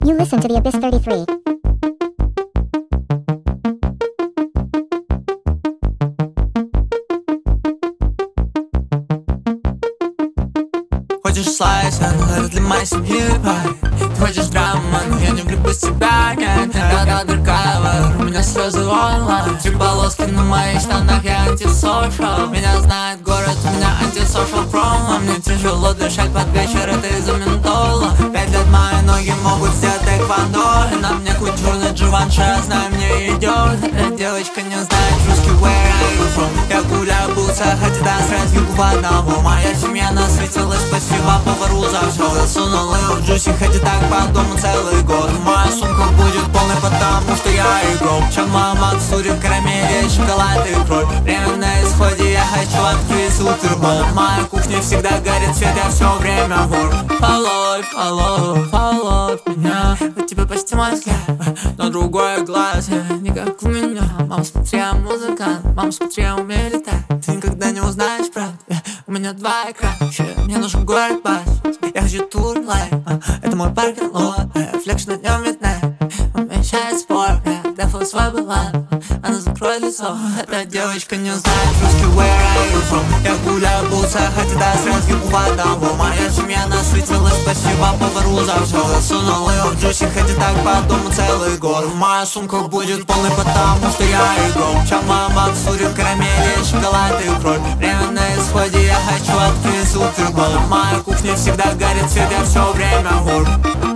You listen to the Abyss 33. Хочешь слайс, но это для моей семьи, пай. Ты хочешь драма, но я не влюблюсь в тебя, нет. Я undercover, у меня слезы онлайн. 3 полоски на моих штанах, я антисошал. Меня знает город, у меня антисошал промо. Мне тяжело дышать под вечер, это из-за ментола. 5 лет мои ноги могут сделать тэквондо. И на мне культурный дживанши, я знаю, мне идет. Эта девочка не знает русский, where are you from? Я гуляю в бутсах, хотя сразу юг в одному. Моя семья насытилась, спасибо повару за все. Засунул ее в джуси, хотя так по дому целый год. Моя сумка будет полной, потому что я игрок. Чем мама кстурит карамели, шоколад и кровь. Время на исходе, я хочу открыть супербол. Моя кухня всегда горит свет, я все время вор. Follow меня. У тебя почти мой взгляд, но другой глаз, не как у меня. Мама, смотри, я музыкант. Мама, смотри, я умею летать. Ты никогда не узнаешь правду. У меня 2 экрана, мне нужен город бас. Я хочу тур лайф, это мой паркинг лот. Флекш на нем виднее, умещает спор. Дефол свой бывает, она закроет лицо. Эта девочка не знает русский, where are you from? Я гуляю в бутсах, хотя сразу юг в одного. Моя семья насытилась, спасибо повару за все. Засунул ее в джуси, хотя так по дому целый год. Моя сумка будет полной, потому что я игрок. Чем мама кстурит карамели, шоколад и кровь. Время на исходе, я хочу открыть супербол. Моя кухня всегда горит свет, я все время вор.